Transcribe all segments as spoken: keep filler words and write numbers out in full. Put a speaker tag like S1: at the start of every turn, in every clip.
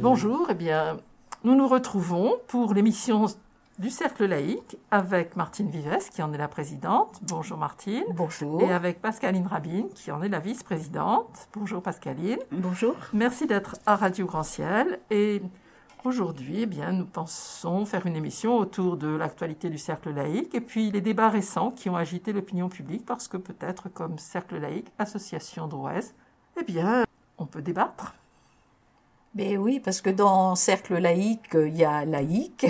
S1: Bonjour, eh bien, nous nous retrouvons pour l'émission du Cercle laïque avec Martine Vives, qui en est la présidente. Bonjour Martine.
S2: Bonjour.
S1: Et avec Pascaline Rabine, qui en est la vice-présidente. Bonjour Pascaline.
S2: Bonjour.
S1: Merci d'être à Radio Grand Ciel. Et aujourd'hui, eh bien, nous pensons faire une émission autour de l'actualité du Cercle laïque et puis les débats récents qui ont agité l'opinion publique, parce que peut-être comme Cercle laïque, association drouaise, eh bien, on peut débattre.
S2: Mais oui, parce que dans Cercle laïque, il y a laïque.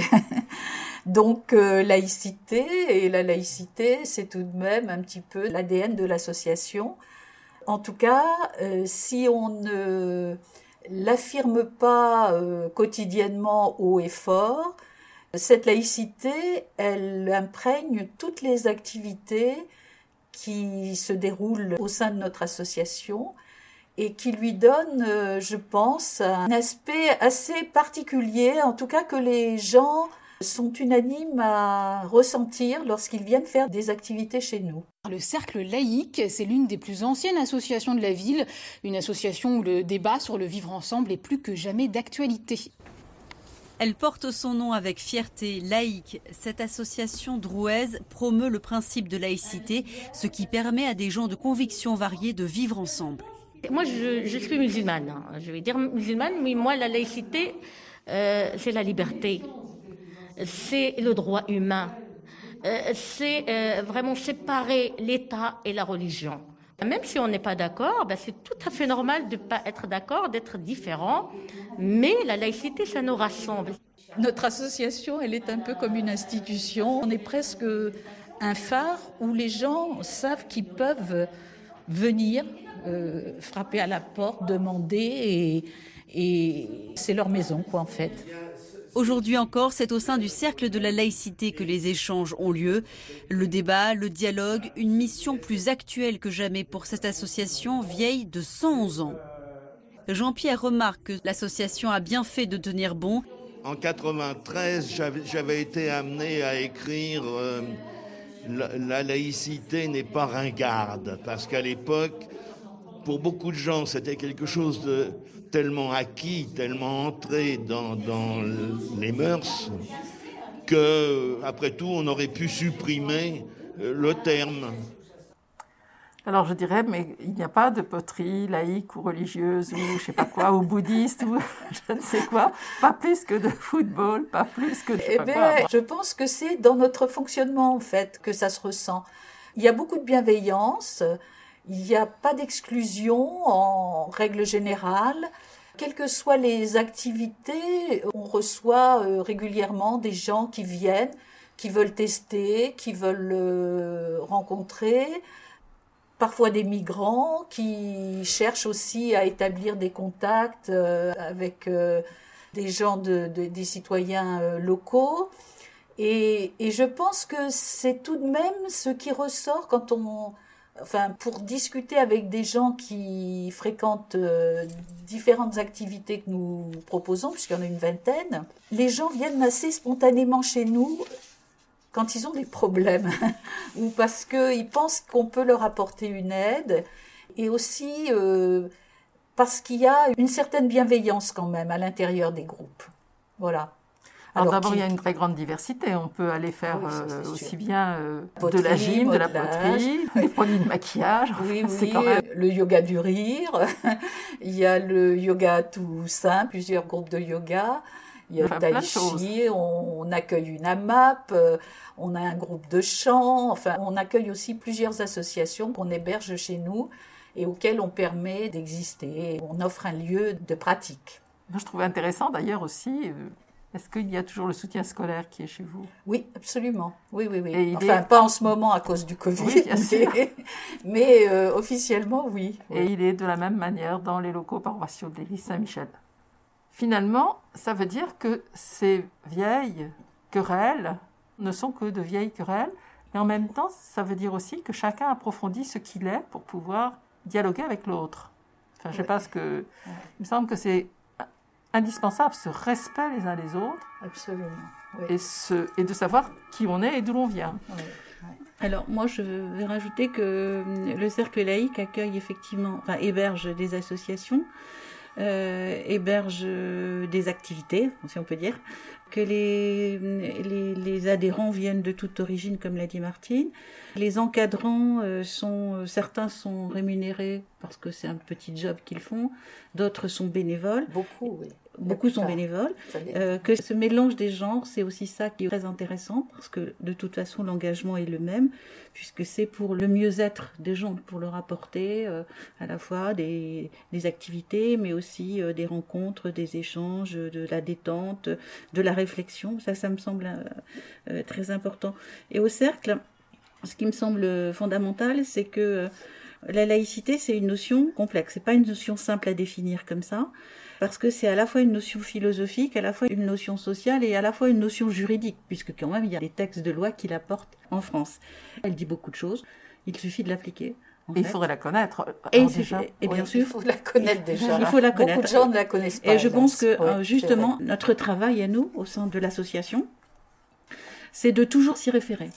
S2: Donc, euh, laïcité, et la laïcité, c'est tout de même un petit peu l'A D N de l'association. En tout cas, euh, si on ne l'affirme pas euh, quotidiennement haut et fort, cette laïcité, elle imprègne toutes les activités qui se déroulent au sein de notre association et qui lui donne, euh, je pense, un aspect assez particulier, en tout cas que les gens sont unanimes à ressentir lorsqu'ils viennent faire des activités chez nous.
S3: Le Cercle laïque, c'est l'une des plus anciennes associations de la ville, une association où le débat sur le vivre ensemble est plus que jamais d'actualité.
S4: Elle porte son nom avec fierté, laïque. Cette association drouaise promeut le principe de laïcité, ce qui permet à des gens de convictions variées de vivre ensemble.
S5: Moi, je, je suis musulmane, je vais dire musulmane, mais moi, la laïcité, euh, c'est la liberté, c'est le droit humain, euh, c'est euh, vraiment séparer l'État et la religion. Même si on n'est pas d'accord, ben c'est tout à fait normal de ne pas être d'accord, d'être différent, mais la laïcité, ça nous rassemble.
S6: Notre association, elle est un peu comme une institution, on est presque un phare où les gens savent qu'ils peuvent venir euh, frapper à la porte, demander, et, et c'est leur maison, quoi, en fait.
S4: Aujourd'hui encore, c'est au sein du Cercle de la laïcité que les échanges ont lieu. Le débat, le dialogue, une mission plus actuelle que jamais pour cette association vieille de cent onze ans. Jean-Pierre remarque que l'association a bien fait de tenir bon.
S7: En quatre-vingt-treize, j'avais, j'avais été amené à écrire euh, la, la laïcité n'est pas ringarde, parce qu'à l'époque, pour beaucoup de gens, c'était quelque chose de tellement acquis, tellement entré dans, dans les mœurs, que, après tout, on aurait pu supprimer le terme.
S1: Alors je dirais, mais il n'y a pas de poterie laïque ou religieuse ou je sais pas quoi, ou bouddhiste ou je ne sais quoi, pas plus que de football, pas plus que de je sais
S2: eh
S1: pas
S2: bien,
S1: quoi.
S2: Je pense que c'est dans notre fonctionnement, en fait, que ça se ressent. Il y a beaucoup de bienveillance, il n'y a pas d'exclusion en règle générale. Quelles que soient les activités, on reçoit euh, régulièrement des gens qui viennent, qui veulent tester, qui veulent euh, rencontrer, parfois des migrants qui cherchent aussi à établir des contacts euh, avec euh, des gens, de, de, des citoyens euh, locaux. Et, et je pense que c'est tout de même ce qui ressort quand on... Enfin, pour discuter avec des gens qui fréquentent euh, différentes activités que nous proposons, puisqu'il y en a une vingtaine, les gens viennent assez spontanément chez nous quand ils ont des problèmes ou parce qu'ils pensent qu'on peut leur apporter une aide, et aussi euh, parce qu'il y a une certaine bienveillance quand même à l'intérieur des groupes. Voilà.
S1: Alors, Alors d'abord,
S2: qui...
S1: il y a une très grande diversité. On peut aller faire
S2: oui, ça,
S1: euh, aussi
S2: sûr.
S1: bien euh,
S2: poterie,
S1: de la gym,
S2: modelage.
S1: de la poterie, des produits de maquillage.
S2: Oui,
S1: c'est
S2: oui,
S1: quand même...
S2: le yoga du rire. Il y a le yoga tout simple, plusieurs groupes de yoga. Il y a
S1: enfin,
S2: le tai chi, on, on accueille une A M A P, euh, on a un groupe de chant. Enfin, on accueille aussi plusieurs associations qu'on héberge chez nous et auxquelles on permet d'exister. On offre un lieu de pratique.
S1: Moi, je trouvais intéressant d'ailleurs aussi... Euh... Est-ce qu'il y a toujours le soutien scolaire qui est chez vous ?
S2: Oui, absolument. Oui, oui, oui.
S1: Et
S2: enfin, est... pas en ce moment à cause du Covid,
S1: oui, bien sûr.
S2: mais, mais euh, officiellement, oui.
S1: Et oui. Il est de la même manière dans les locaux paroissiaux de l'église Saint-Michel. Finalement, ça veut dire que ces vieilles querelles ne sont que de vieilles querelles, et en même temps, ça veut dire aussi que chacun approfondit ce qu'il est pour pouvoir dialoguer avec l'autre. Enfin, je ne sais pas ce que... Ouais. Il me semble que c'est... indispensable, ce respect les uns les autres.
S2: Absolument. Oui.
S1: Et, ce, et de savoir qui on est et d'où l'on vient.
S2: Oui, oui.
S8: Alors, moi, je vais rajouter que le Cercle laïque accueille effectivement, enfin, héberge des associations. euh, héberge des activités, si on peut dire, que les, les, les adhérents viennent de toute origine, comme l'a dit Martine. Les encadrants, euh, sont, certains sont rémunérés parce que c'est un petit job qu'ils font, d'autres sont bénévoles.
S2: Beaucoup, oui.
S8: Beaucoup sont bénévoles. Euh, que ce mélange des genres, c'est aussi ça qui est très intéressant, parce que de toute façon, l'engagement est le même, puisque c'est pour le mieux-être des gens, pour leur apporter euh, à la fois des, des activités, mais aussi euh, des rencontres, des échanges, de la détente, de la réflexion. Ça, ça me semble euh, très important. Et au cercle, ce qui me semble fondamental, c'est que euh, la laïcité, c'est une notion complexe. C'est pas une notion simple à définir comme ça, parce que c'est à la fois une notion philosophique, à la fois une notion sociale et à la fois une notion juridique, puisque quand même il y a des textes de loi qui la portent en France. Elle dit beaucoup de choses, il suffit de l'appliquer.
S1: Et il faudrait la connaître.
S8: Et,
S1: déjà.
S8: et bien
S2: oui,
S8: sûr,
S2: il faut la connaître déjà.
S8: Il faut la connaître.
S2: Beaucoup de gens ne la connaissent pas.
S8: Et je pense que
S2: ouais,
S8: justement, notre travail à nous, au sein de l'association, c'est de toujours s'y référer.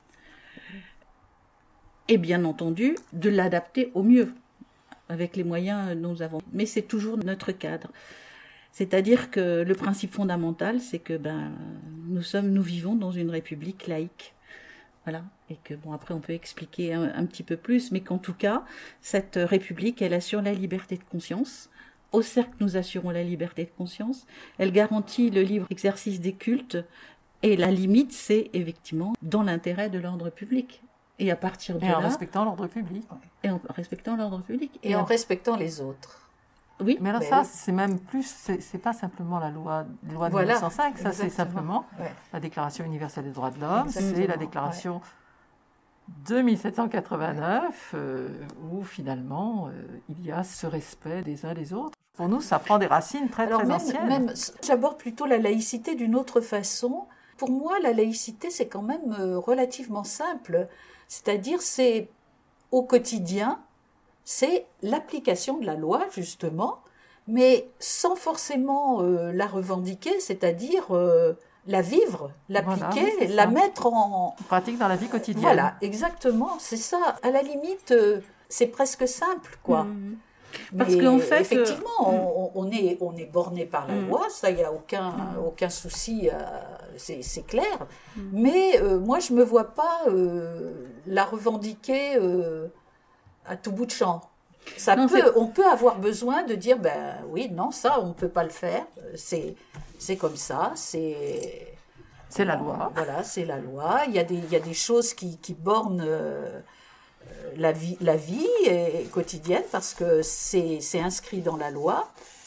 S8: Et bien entendu, de l'adapter au mieux, avec les moyens que nous avons. Mais c'est toujours notre cadre. C'est-à-dire que le principe fondamental, c'est que ben, nous sommes, nous vivons dans une république laïque. Voilà. Et que bon, après, on peut expliquer un, un petit peu plus, mais qu'en tout cas, cette république, elle assure la liberté de conscience. Au cercle, nous assurons la liberté de conscience. Elle garantit le libre exercice des cultes. Et la limite, c'est effectivement dans l'intérêt de l'ordre public. Et à partir de
S1: et
S8: là...
S1: en respectant l'ordre public.
S8: Et en respectant l'ordre public.
S2: Et, et en, en respectant les autres.
S8: Oui.
S1: Mais là,
S2: mais
S1: ça,
S2: oui.
S1: c'est même plus... C'est, c'est pas simplement la loi, loi de
S2: voilà,
S1: mille neuf cent cinq, ça,
S2: exactement.
S1: c'est simplement
S2: ouais.
S1: la Déclaration universelle des droits de l'homme,
S2: Exactement.
S1: c'est la Déclaration ouais. de mille sept cent quatre-vingt-neuf, euh, où finalement, euh, il y a ce respect des uns des autres. Pour nous, ça prend des racines très,
S2: Alors
S1: très
S2: même,
S1: anciennes.
S2: Même, j'aborde plutôt la laïcité d'une autre façon. Pour moi, la laïcité, c'est quand même euh, relativement simple. C'est-à-dire, c'est au quotidien, c'est l'application de la loi, justement, mais sans forcément euh, la revendiquer, c'est-à-dire euh, la vivre, l'appliquer,
S1: voilà,
S2: la mettre en...
S1: pratique dans la vie quotidienne.
S2: Voilà, exactement, c'est ça. À la limite, euh, c'est presque simple, quoi.
S8: Mmh.
S2: Parce
S8: qu'en fait,
S2: effectivement,
S8: euh,
S2: on, on est on est borné par la
S8: mm.
S2: loi, ça il y a aucun
S8: mm.
S2: aucun souci, euh, c'est c'est clair.
S8: Mm.
S2: Mais euh, moi je me vois pas euh, la revendiquer euh, à tout bout de champ. Ça
S8: non,
S2: peut, on peut avoir besoin de dire ben oui non ça on peut pas le faire, c'est c'est comme ça, c'est
S1: c'est la loi.
S2: Voilà, c'est la loi. Il y a des il y a des choses qui qui bornent euh, La vie, la vie est quotidienne parce que c'est, c'est inscrit dans la loi.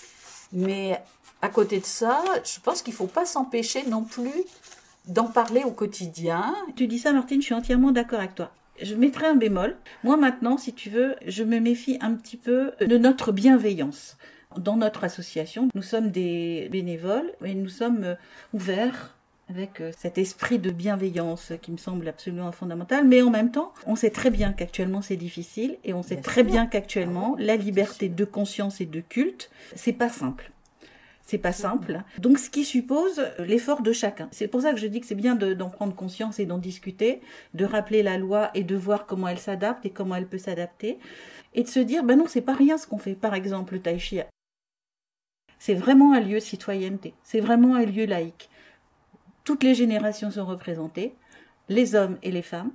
S2: Mais à côté de ça, je pense qu'il ne faut pas s'empêcher non plus d'en parler au quotidien.
S8: Tu dis ça, Martine, je suis entièrement d'accord avec toi. Je mettrai un bémol. Moi, maintenant, si tu veux, je me méfie un petit peu de notre bienveillance. Dans notre association, nous sommes des bénévoles et nous sommes ouverts avec cet esprit de bienveillance qui me semble absolument fondamental, mais en même temps, on sait très bien qu'actuellement c'est difficile et on sait bien très sûr. bien qu'actuellement la liberté de conscience et de culte, c'est pas simple. C'est pas simple. Donc, ce qui suppose l'effort de chacun. C'est pour ça que je dis que c'est bien de, d'en prendre conscience et d'en discuter, de rappeler la loi et de voir comment elle s'adapte et comment elle peut s'adapter, et de se dire, ben non, c'est pas rien ce qu'on fait. Par exemple, le tai chi, c'est vraiment un lieu de citoyenneté. C'est vraiment un lieu laïque. Toutes les générations sont représentées, les hommes et les femmes,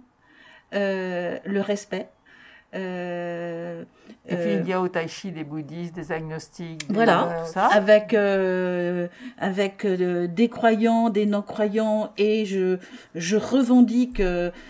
S8: euh, le respect. Euh,
S1: et puis il y a au tai chi des bouddhistes, des agnostiques, des
S8: voilà,
S1: tout ça.
S8: avec euh, avec euh, des croyants, des non-croyants, et je je revendique,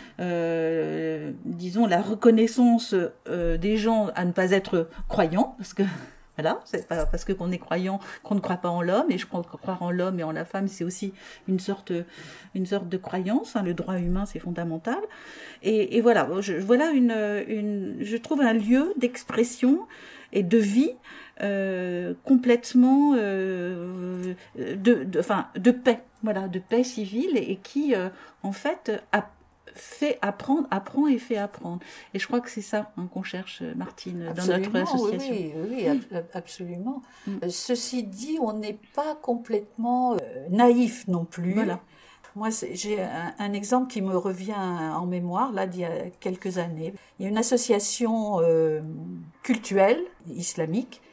S8: euh, disons, la reconnaissance euh, des gens à ne pas être croyants, parce que voilà, c'est pas parce que qu'on est croyant qu'on ne croit pas en l'homme, et je crois que croire en l'homme et en la femme, c'est aussi une sorte, une sorte de croyance. Hein, le droit humain, c'est fondamental. Et, et voilà, je, voilà une, une, je trouve un lieu d'expression et de vie euh, complètement, euh, de, de, enfin, de paix, voilà, de paix civile, et qui, euh, en fait, a fait apprendre, apprend et fait apprendre. Et je crois que c'est ça hein, qu'on cherche, Martine, absolument, dans notre association.
S2: Oui, oui, oui absolument. Mm. Ceci dit, on n'est pas complètement euh, naïf non plus.
S8: Voilà.
S2: Moi, j'ai un, un exemple qui me revient en mémoire, là, d'il y a quelques années. Il y a une association euh, cultuelle islamique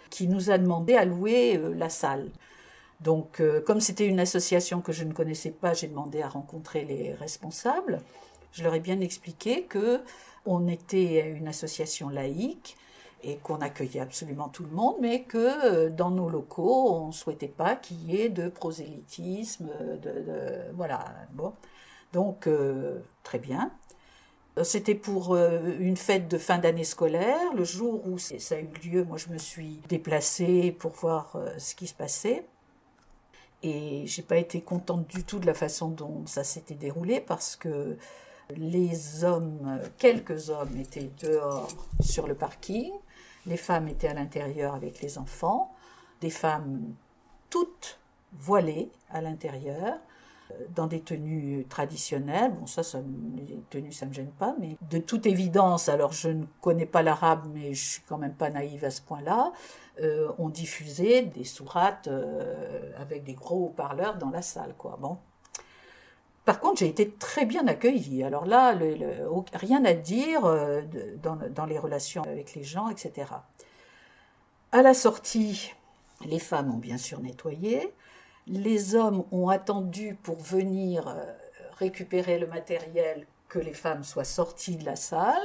S2: qui nous a demandé à louer euh, la salle. Donc, euh, comme c'était une association que je ne connaissais pas, j'ai demandé à rencontrer les responsables. Je leur ai bien expliqué que on était une association laïque et qu'on accueillait absolument tout le monde, mais que euh, dans nos locaux, on ne souhaitait pas qu'il y ait de prosélytisme, de, de voilà. Bon, donc euh, très bien. C'était pour euh, une fête de fin d'année scolaire. Le jour où ça a eu lieu, moi je me suis déplacée pour voir euh, ce qui se passait. Et j'ai pas été contente du tout de la façon dont ça s'était déroulé parce que les hommes, quelques hommes étaient dehors sur le parking, les femmes étaient à l'intérieur avec les enfants, des femmes toutes voilées à l'intérieur, dans des tenues traditionnelles. Bon, ça, ça les tenues, ça me gêne pas, mais de toute évidence, alors je ne connais pas l'arabe, mais je suis quand même pas naïve à ce point-là, euh, on diffusait des sourates euh, avec des gros haut-parleurs dans la salle, quoi. Bon. Par contre, j'ai été très bien accueillie. Alors là, le, le, rien à dire euh, de, dans, dans les relations avec les gens, et cetera. À la sortie, les femmes ont bien sûr nettoyé. Les hommes ont attendu pour venir récupérer le matériel que les femmes soient sorties de la salle.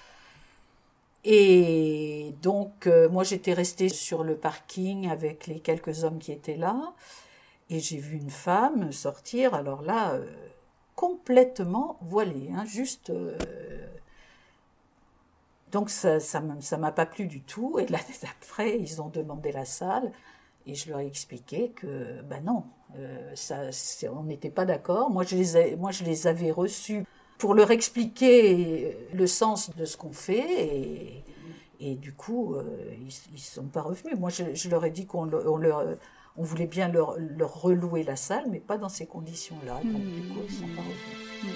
S2: Et donc, euh, moi, j'étais restée sur le parking avec les quelques hommes qui étaient là. Et j'ai vu une femme sortir, alors là, euh, complètement voilée, hein, juste... Euh... Donc, ça ça ça m'a pas plu du tout. Et l'année d'après, ils ont demandé la salle. Et je leur ai expliqué que, ben non, euh, ça, on n'était pas d'accord. Moi je, les ai, moi, je les avais reçus pour leur expliquer le sens de ce qu'on fait. Et, et du coup, euh, ils ne sont pas revenus. Moi, je, je leur ai dit qu'on on leur, on voulait bien leur, leur relouer la salle, mais pas dans ces conditions-là. Donc, mmh. du coup, ils ne sont pas revenus.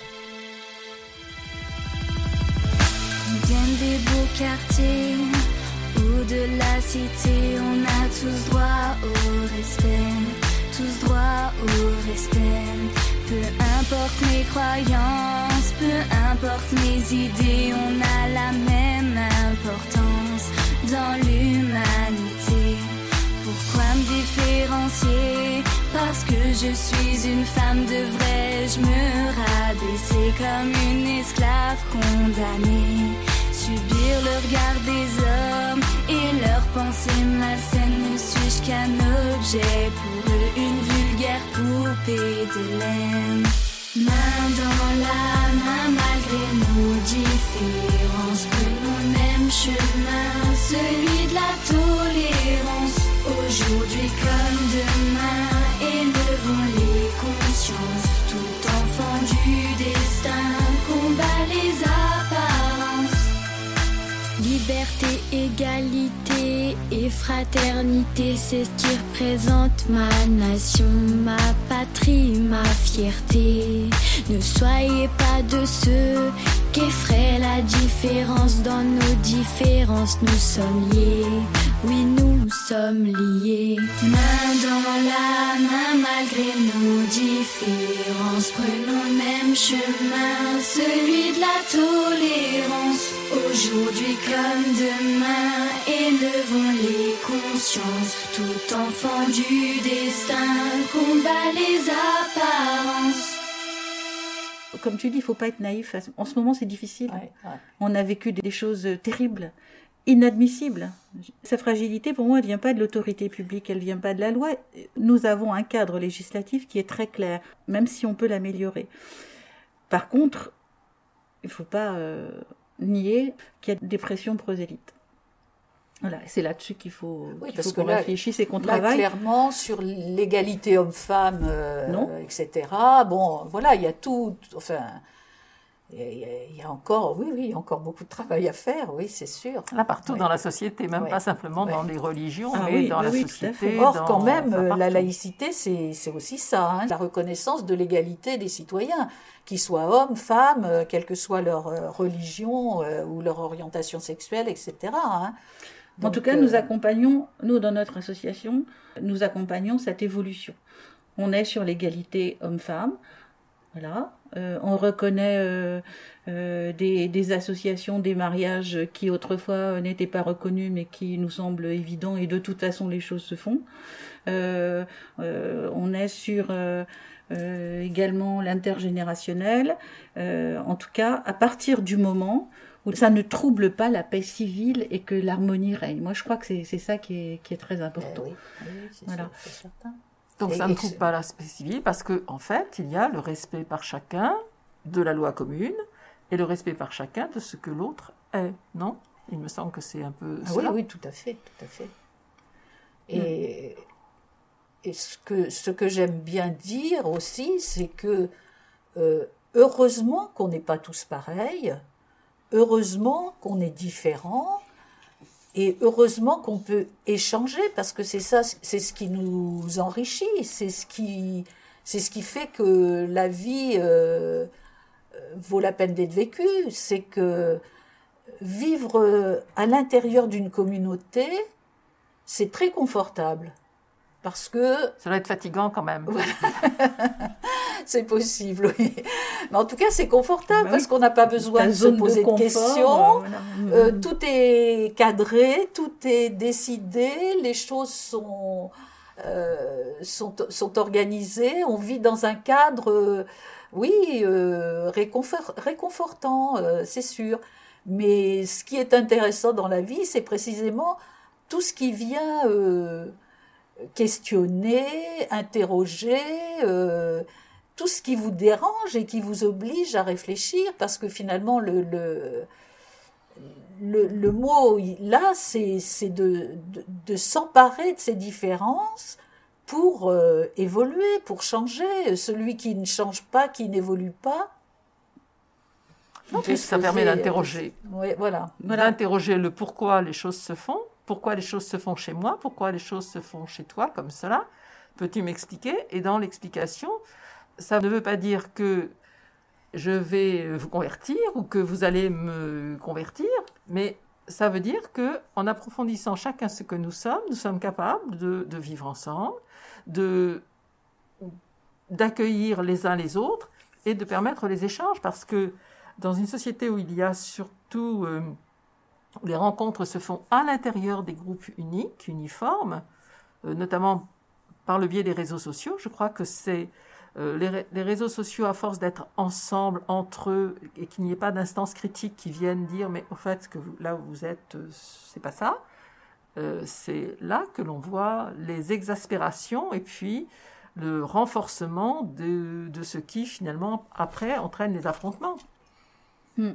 S9: Ils viennent des beaux quartiers ou de la cité, on a tous droit au respect, tous droit au respect. Peu importe mes croyances, peu importe mes idées, on a la même importance dans l'humanité. Pourquoi me différencier? Parce que je suis une femme de vrai, je me rabaisser comme une esclave condamnée. Subir le regard des hommes et leurs pensées malsaines. Ne suis-je qu'un objet pour eux, une vulgaire poupée de laine? Main dans la main malgré nos différences, prenons le même chemin, celui de la tolérance. Aujourd'hui comme demain, élevons les consciences. Tout enfant du destin combat les apparences. Liberté, égalité et fraternité, c'est ce qui représente ma nation, ma patrie, ma fierté. Ne soyez pas de ceux qui effraient la différence. Dans nos différences, nous sommes liés. Oui, nous sommes liés. Main dans la main malgré nos différences, prenons le même chemin, celui de la tolérance. Aujourd'hui comme demain, élevons les consciences. Tout enfant du destin combat les apparences.
S8: Comme tu dis, il ne faut pas être naïf. En ce moment, c'est difficile.
S2: Ouais, ouais.
S8: On a vécu des choses terribles, inadmissibles. Sa fragilité, pour moi, elle ne vient pas de l'autorité publique, elle ne vient pas de la loi. Nous avons un cadre législatif qui est très clair, même si on peut l'améliorer. Par contre, il ne faut pas euh, nier qu'il y a des pressions prosélytes. Voilà, c'est là-dessus qu'il faut,
S2: oui,
S8: qu'il faut qu'on là, réfléchisse et qu'on
S2: là,
S8: travaille.
S2: Clairement, sur l'égalité homme-femme, euh, et cetera. Bon, voilà, il y a tout. Enfin, il y, y a encore, oui, oui, il y a encore beaucoup de travail à faire, oui, c'est sûr.
S1: Là, partout
S2: oui.
S1: dans la société, même
S2: oui.
S1: pas simplement
S2: oui.
S1: dans les religions,
S8: ah,
S1: mais
S8: oui,
S1: dans
S8: oui,
S1: la
S8: oui,
S1: société.
S2: Or,
S1: dans,
S2: quand même,
S1: enfin,
S2: la laïcité, c'est, c'est aussi ça, hein, la reconnaissance de l'égalité des citoyens, qu'ils soient hommes, femmes, euh, quelle que soit leur euh, religion euh, ou leur orientation sexuelle, et cetera. Hein.
S8: Donc, en tout cas, euh... nous accompagnons, nous, dans notre association, nous accompagnons cette évolution. On est sur l'égalité homme-femme. Voilà. Euh, on reconnaît euh, euh, des, des associations, des mariages qui autrefois n'étaient pas reconnus mais qui nous semblent évidents et de toute façon les choses se font. Euh, euh, on est sur euh, euh, également l'intergénérationnel. Euh, en tout cas, à partir du moment où ça ne trouble pas la paix civile et que l'harmonie règne. Moi, je crois que c'est, c'est ça qui est, qui est très important.
S2: Eh oui, oui, c'est
S8: voilà.
S2: sûr, c'est certain.
S1: Donc
S2: Et-
S1: ça ne
S2: et
S1: trouve
S2: ce-
S1: pas l'aspect civil parce qu'en en fait, il y a le respect par chacun de la loi commune et le respect par chacun de ce que l'autre est, non? Il me semble que c'est un peu
S2: Ah oui,
S1: cela.
S2: oui, tout à fait, tout à fait. Et, et ce que, ce que j'aime bien dire aussi, c'est que euh, heureusement qu'on n'est pas tous pareils, heureusement qu'on est différents, et heureusement qu'on peut échanger, parce que c'est ça, c'est ce qui nous enrichit, c'est ce qui, c'est ce qui fait que la vie euh, vaut la peine d'être vécue, c'est que vivre à l'intérieur d'une communauté, c'est très confortable. Parce que
S1: Ça doit être fatigant quand même.
S2: c'est possible, oui. Mais en tout cas, c'est confortable
S8: Bah oui.
S2: parce qu'on n'a pas besoin
S8: Ta
S2: de se
S8: zone
S2: poser de,
S8: confort,
S2: questions.
S8: euh, voilà.
S2: Euh, tout est cadré, tout est décidé, les choses sont, euh, sont, sont organisées. On vit dans un cadre, euh, oui, euh, réconfort, réconfortant, euh, c'est sûr. Mais ce qui est intéressant dans la vie, c'est précisément tout ce qui vient euh, questionner, interroger, euh, tout ce qui vous dérange et qui vous oblige à réfléchir, parce que finalement, le, le, le, le mot là, c'est, c'est de, de, de s'emparer de ces différences pour euh, évoluer, pour changer. Celui qui ne change pas, qui n'évolue pas,
S1: En
S2: il
S1: plus,
S2: peut se
S1: ça permet
S2: poser-
S1: d'interroger.
S2: Oui, voilà.
S1: D'interroger le pourquoi les choses se font, pourquoi les choses se font chez moi, pourquoi les choses se font chez toi, comme cela. Peux-tu m'expliquer? Et dans l'explication, ça ne veut pas dire que je vais vous convertir ou que vous allez me convertir, mais ça veut dire que en approfondissant chacun ce que nous sommes, nous sommes capables de, de vivre ensemble, de d'accueillir les uns les autres et de permettre les échanges, parce que dans une société où il y a surtout euh, où les rencontres se font à l'intérieur des groupes uniques, uniformes, euh, notamment par le biais des réseaux sociaux, je crois que c'est euh, les, ré- les réseaux sociaux, à force d'être ensemble, entre eux, et qu'il n'y ait pas d'instances critiques qui viennent dire « mais au fait, ce que vous- là où vous êtes, euh, c'est pas ça euh, », c'est là que l'on voit les exaspérations et puis le renforcement de, de ce qui, finalement, après, entraîne les affrontements.
S8: Hmm.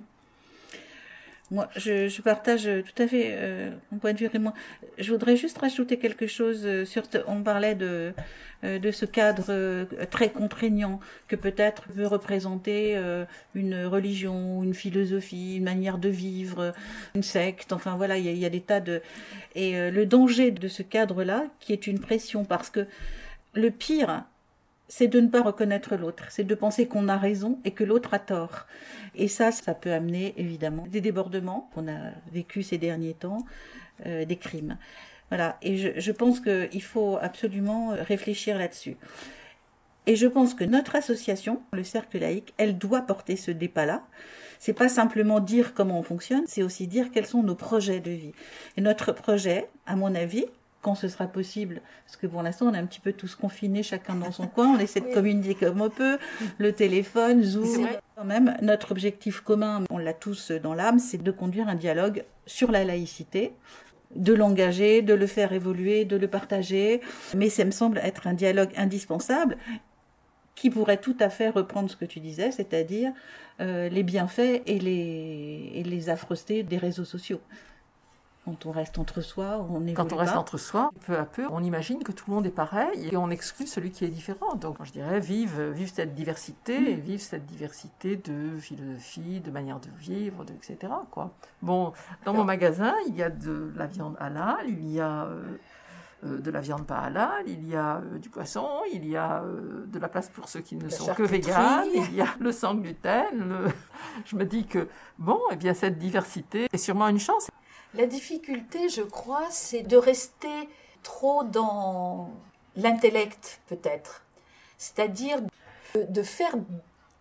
S8: Moi, je, je partage tout à fait euh, mon point de vue, Raymond. Je voudrais juste rajouter quelque chose euh, sur. On parlait de euh, de ce cadre euh, très contraignant que peut-être peut représenter euh, une religion, une philosophie, une manière de vivre, une secte. Enfin voilà, il y a, il y a des tas de. Et euh, le danger de ce cadre-là, qui est une pression, parce que le pire, c'est de ne pas reconnaître l'autre, c'est de penser qu'on a raison et que l'autre a tort. Et ça, ça peut amener évidemment des débordements qu'on a vécu ces derniers temps, euh, des crimes. Voilà. Et je, je pense qu'il faut absolument réfléchir là-dessus. Et je pense que notre association, le Cercle laïque, elle doit porter ce débat-là. C'est pas simplement dire comment on fonctionne, c'est aussi dire quels sont nos projets de vie. Et notre projet, à mon avis, quand ce sera possible, parce que pour l'instant on est un petit peu tous confinés, chacun dans son coin, on essaie de
S2: Oui.
S8: communiquer comme on peut, le téléphone,
S1: C'est
S8: Zoom.
S1: vrai.
S8: Quand même, notre objectif commun, on l'a tous dans l'âme, c'est de conduire un dialogue sur la laïcité, de l'engager, de le faire évoluer, de le partager. Mais ça me semble être un dialogue indispensable qui pourrait tout à fait reprendre ce que tu disais, c'est-à-dire euh, les bienfaits et les, et les affreusetés des réseaux sociaux. Quand on reste entre soi, on évolue
S1: Quand on reste
S8: pas.
S1: entre soi, peu à peu, on imagine que tout le monde est pareil et on exclut celui qui est différent. Donc, je dirais, vive, vive cette diversité, et vive cette diversité de philosophie, de manière de vivre, de, et cetera, quoi. Bon, dans mon magasin, il y a de la viande halal, il y a euh, euh, de la viande pas halal, il y a euh, du poisson, il y a euh, de la place pour ceux qui ne
S2: La
S1: sont que
S2: charcuterie.
S1: véganes, il y a le sans gluten. Le... Je me dis que, bon, eh bien, cette diversité est sûrement une chance.
S2: La difficulté, je crois, c'est de rester trop dans l'intellect, peut-être. C'est-à-dire de, de faire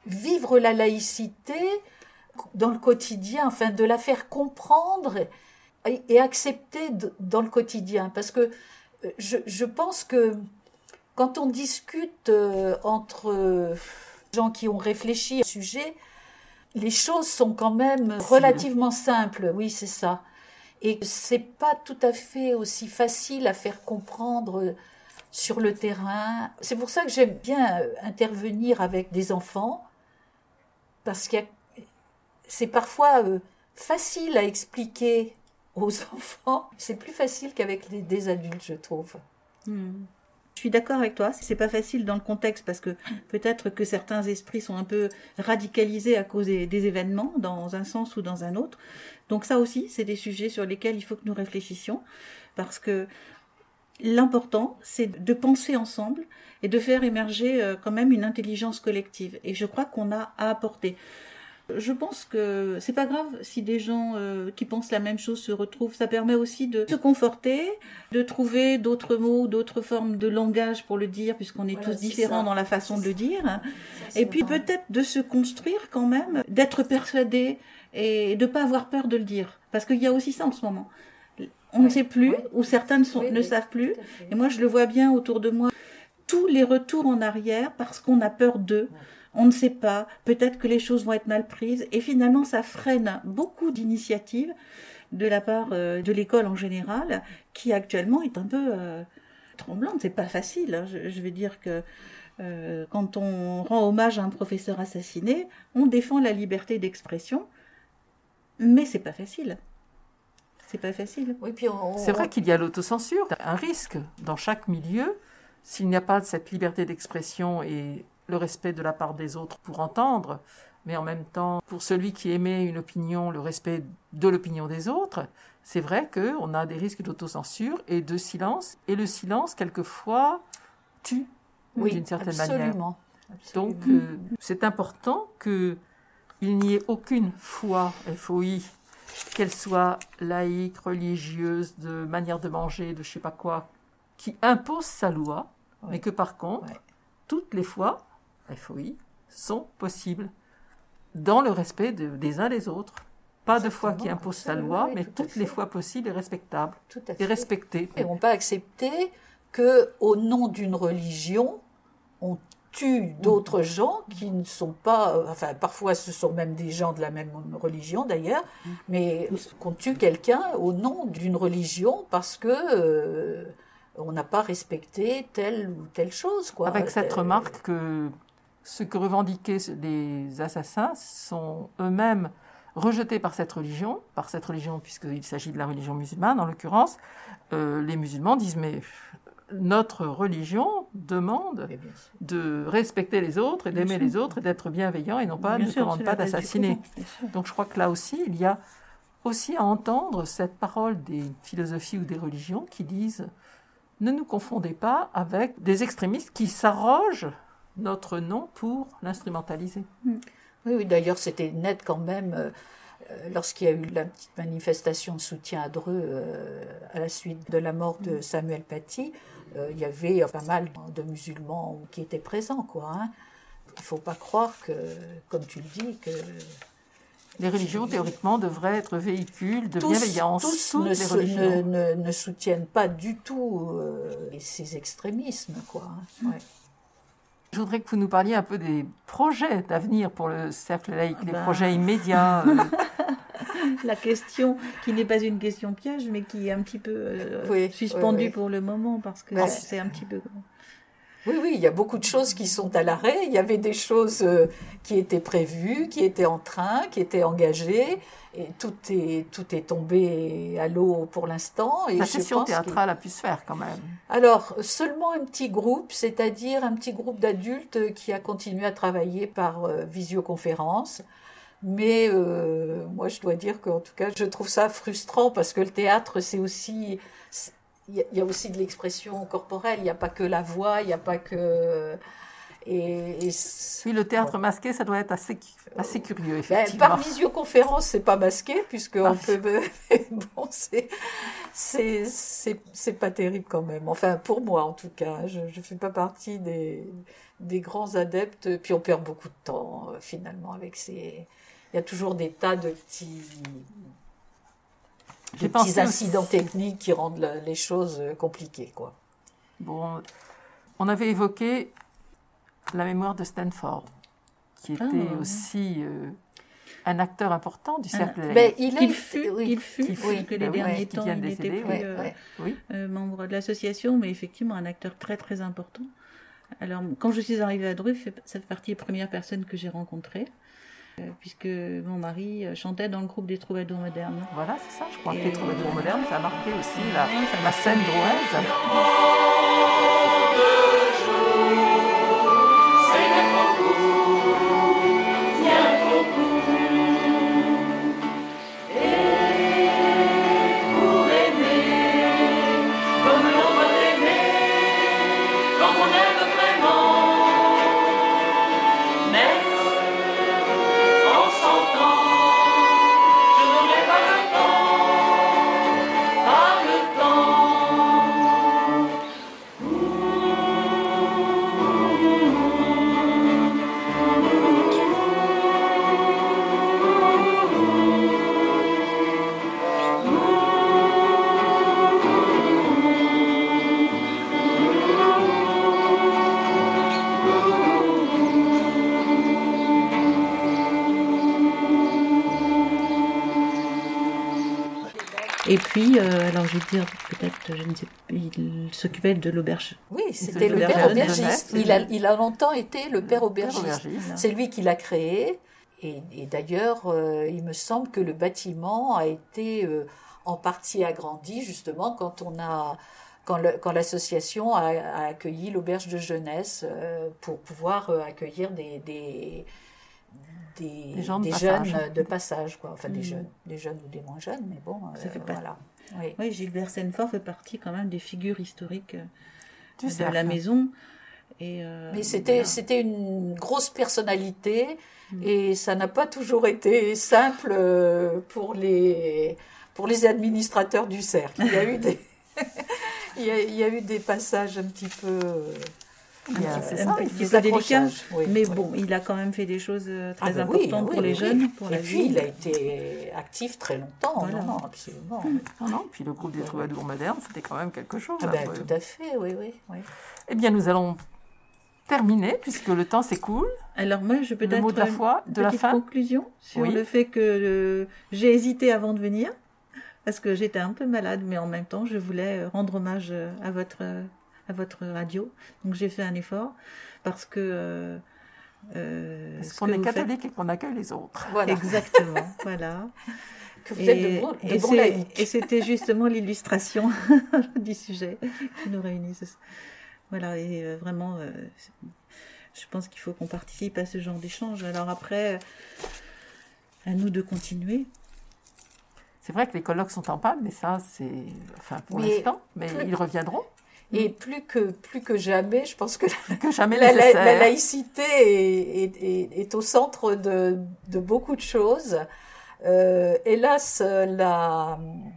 S2: vivre la laïcité dans le quotidien, enfin de la faire comprendre et, et accepter de, dans le quotidien. Parce que je, je pense que quand on discute euh, entre euh, gens qui ont réfléchi au sujet, les choses sont quand même relativement simples. Oui, c'est ça. Et c'est pas tout à fait aussi facile à faire comprendre sur le terrain. C'est pour ça que j'aime bien intervenir avec des enfants, parce que c'est parfois euh, facile à expliquer aux enfants. C'est plus facile qu'avec les, des adultes, je trouve.
S8: Hmm. Je suis d'accord avec toi, c'est pas facile dans le contexte parce que peut-être que certains esprits sont un peu radicalisés à cause des, des événements dans un sens ou dans un autre. Donc ça aussi, c'est des sujets sur lesquels il faut que nous réfléchissions parce que l'important, c'est de penser ensemble et de faire émerger quand même une intelligence collective. Et je crois qu'on a à apporter. Je pense que c'est pas grave si des gens euh, qui pensent la même chose se retrouvent. Ça permet aussi de se conforter, de trouver d'autres mots, d'autres formes de langage pour le dire, puisqu'on est voilà, tous différents dans la façon de le dire. Ça, et puis vrai. Peut-être de se construire quand même, d'être persuadé et de pas avoir peur de le dire. Parce qu'il y a aussi ça en ce moment. On ouais, ne sait plus, ouais. ou certains sont, oui, ne oui, savent plus. Et moi, je le vois bien autour de moi. Tous les retours en arrière parce qu'on a peur d'eux. Ouais. On ne sait pas, peut-être que les choses vont être mal prises et finalement ça freine beaucoup d'initiatives de la part euh, de l'école en général qui actuellement est un peu euh, tremblante. C'est pas facile, hein. je, je veux dire que euh, quand on rend hommage à un professeur assassiné, on défend la liberté d'expression, mais c'est pas facile. C'est pas facile.
S1: Oui, puis on... C'est vrai qu'il y a l'autocensure, un risque dans chaque milieu s'il n'y a pas cette liberté d'expression et le respect de la part des autres pour entendre, mais en même temps, pour celui qui émet une opinion, le respect de l'opinion des autres, c'est vrai qu'on a des risques d'autocensure et de silence, et le silence, quelquefois, tue
S2: oui,
S1: d'une certaine
S2: absolument.
S1: manière. Absolument. Donc, euh, c'est important qu'il n'y ait aucune foi, F O I, qu'elle soit laïque, religieuse, de manière de manger, de je sais pas quoi, qui impose sa loi, ouais. mais que par contre, ouais. toutes les fois, F O I, sont possibles dans le respect de, des uns des autres. Pas Exactement. de foi qui impose sa loi, oui, mais toutes les fois possibles et respectables.
S2: Tout à fait.
S1: Et respectées.
S2: Et on ne peut pas accepter qu'au nom d'une religion, on tue d'autres mmh. gens qui ne sont pas... Enfin, parfois, ce sont même des gens de la même religion, d'ailleurs, mmh. mais qu'on tue quelqu'un au nom d'une religion parce que... Euh, on n'a pas respecté telle ou telle chose, quoi.
S1: Avec cette remarque que ce que revendiquaient les assassins sont eux-mêmes rejetés par cette religion, par cette religion puisqu'il s'agit de la religion musulmane en l'occurrence, euh, les musulmans disent mais notre religion demande de respecter les autres et d'aimer les autres et d'être bienveillant et non pas, ne commande pas d'assassiner. Donc je crois que là aussi, il y a aussi à entendre cette parole des philosophies ou des religions qui disent ne nous confondez pas avec des extrémistes qui s'arrogent notre nom pour l'instrumentaliser.
S2: Oui, oui, d'ailleurs, c'était net quand même euh, lorsqu'il y a eu la petite manifestation de soutien à Dreux euh, à la suite de la mort de Samuel Paty. Euh, il y avait pas mal de musulmans qui étaient présents, quoi. Hein. Il ne faut pas croire que, comme tu le dis, que...
S1: Les religions, théoriquement, devraient être véhicules de
S2: tous,
S1: bienveillance.
S2: Tous
S1: Toutes
S2: ne,
S1: les religions.
S2: Ne, ne, ne soutiennent pas du tout euh, ces extrémismes, quoi. Ouais.
S1: Je voudrais que vous nous parliez un peu des projets d'avenir pour le Cercle laïque, ah les ben... projets immédiats.
S8: Euh... La question qui n'est pas une question piège, mais qui est un petit peu euh, oui, suspendue oui, oui. pour le moment, parce que ouais. c'est un petit peu...
S2: Oui, oui, il y a beaucoup de choses qui sont à l'arrêt. Il y avait des choses euh, qui étaient prévues, qui étaient en train, qui étaient engagées. Et tout est, tout est tombé à l'eau pour l'instant. Et
S1: La
S2: je
S1: session
S2: pense
S1: théâtrale
S2: qu'il...
S1: a pu se faire quand même.
S2: Alors, seulement un petit groupe, c'est-à-dire un petit groupe d'adultes qui a continué à travailler par euh, visioconférence. Mais euh, moi, je dois dire qu'en tout cas, je trouve ça frustrant parce que le théâtre, c'est aussi... Il y a aussi de l'expression corporelle, il n'y a pas que la voix, il n'y a pas que... Et, et
S1: oui, le théâtre bon. masqué, ça doit être assez, assez curieux, effectivement.
S2: Ben, par visioconférence, c'est pas masqué, puisque on peut. Bon, c'est, c'est, c'est, c'est pas terrible quand même. Enfin, pour moi, en tout cas, je ne fais pas partie des, des grands adeptes. Puis on perd beaucoup de temps, euh, finalement, avec ces. Il y a toujours des tas de petits. Des petits incidents aussi. techniques qui rendent la, les choses compliquées, quoi.
S1: Bon, on avait évoqué la mémoire de Stanford, qui était ah, aussi euh, un acteur important du cercle.
S8: Un, mais il, il fut, oui, il fut, il fut oui, que les oui, derniers oui, temps, il n'était plus
S1: oui,
S8: euh,
S1: oui.
S8: Euh, membre de l'association, mais effectivement un acteur très très important. Alors, quand je suis arrivée à Dreux, ça fait partie des premières personnes que j'ai rencontrées. Puisque mon mari chantait dans le groupe des troubadours modernes.
S1: Voilà, c'est ça, je crois et que les troubadours modernes, ça a marqué aussi la, la scène drouaise.
S8: Et puis, euh, alors je vais dire, peut-être, je ne sais pas, il s'occupait de l'auberge.
S2: Oui, c'était le père aubergiste. Il a, il a longtemps été le père aubergiste.
S1: aubergiste.
S2: C'est lui qui l'a créé. Et, et d'ailleurs, euh, il me semble que le bâtiment a été euh, en partie agrandi, justement, quand on a... Quand, le, quand l'association a, a accueilli l'auberge de jeunesse euh, pour pouvoir euh, accueillir des... des Des,
S1: des, gens de
S2: des
S1: passage.
S2: jeunes de passage, quoi. Enfin, mmh. des jeunes, des jeunes ou des moins jeunes, mais bon,
S8: ça euh, fait pas...
S2: voilà. Oui.
S8: oui, Gilbert Senfort fait partie quand même des figures historiques
S1: du
S8: de
S1: cercle.
S8: la maison. Et euh,
S2: mais c'était,
S8: voilà.
S2: c'était une grosse personnalité, mmh. et ça n'a pas toujours été simple pour les, pour les administrateurs du cercle. Il y a eu des, il, y a, il y a eu des passages un petit peu...
S8: Il y a, c'est ça, un petit peu délicat, oui, mais oui. bon, il a quand même fait des choses très ah ben importantes oui, pour oui, les oui. jeunes, pour
S2: et
S8: la
S2: puis,
S8: vie.
S2: il a été actif très longtemps, voilà. non, non, absolument.
S1: Non, non, puis le groupe des troubadours modernes, c'était quand même quelque chose.
S2: Ah ben, hein, tout à fait, oui, oui, oui.
S1: Eh bien, nous allons terminer, puisque le temps s'écoule.
S8: Alors moi, je peux
S1: le mot de la foi, de la fin.
S8: Conclusion sur oui. le fait que euh, j'ai hésité avant de venir, parce que j'étais un peu malade, mais en même temps, je voulais rendre hommage à votre... à votre radio. Donc j'ai fait un effort parce que... Euh,
S1: euh, parce qu'on est catholique et qu'on accueille les autres.
S8: Voilà. Exactement, voilà.
S2: Que vous et, êtes de bons, de
S8: et,
S2: bons laïcs.
S8: Et c'était justement l'illustration du sujet qui nous réunit. Voilà, et euh, vraiment, euh, je pense qu'il faut qu'on participe à ce genre d'échange. Alors après, à nous de continuer.
S1: C'est vrai que les colloques sont en panne, mais ça, c'est... Enfin, pour mais l'instant, mais plus... ils reviendront.
S2: Et plus que, plus que jamais, je pense que, la,
S1: que jamais
S2: la, la, la laïcité est, est, est, est au centre de, de beaucoup de choses. Euh, hélas, la,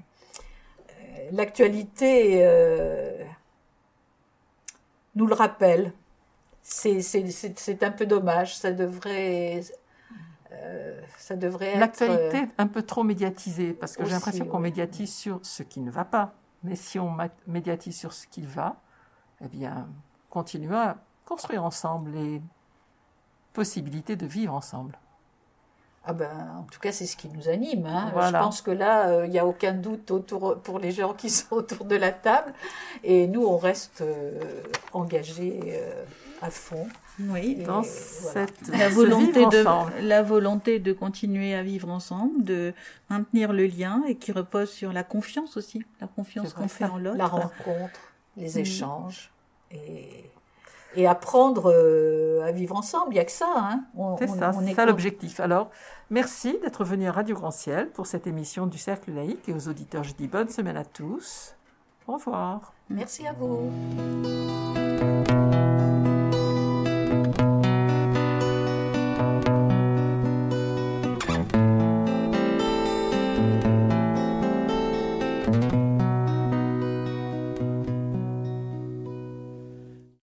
S2: l'actualité euh, nous le rappelle. C'est, c'est, c'est, c'est un peu dommage. Ça devrait... Euh, ça devrait être...
S1: L'actualité est un peu trop médiatisée, parce que aussi, j'ai l'impression qu'on oui. médiatise sur ce qui ne va pas. Mais si on médiatise sur ce qui va, eh bien, continuons à construire ensemble les possibilités de vivre ensemble.
S2: Ah ben, en tout cas, c'est ce qui nous anime. Hein.
S1: Voilà.
S2: Je pense que là, il euh, n'y a aucun doute autour, pour les gens qui sont autour de la table. Et nous, on reste euh, engagés euh, à fond.
S8: Oui,
S1: et dans
S2: voilà.
S1: cette
S8: la volonté de la volonté de continuer à vivre ensemble, de maintenir le lien et qui repose sur la confiance aussi, la confiance qu'on fait en l'autre,
S2: la rencontre, les mmh. échanges et et apprendre euh, à vivre ensemble. Il y a que ça, hein.
S1: On, c'est on, ça, on c'est ça l'objectif. Alors, merci d'être venu à Radio Grand Ciel pour cette émission du Cercle laïque et aux auditeurs, je dis bonne semaine à tous. Au revoir.
S2: Merci à vous.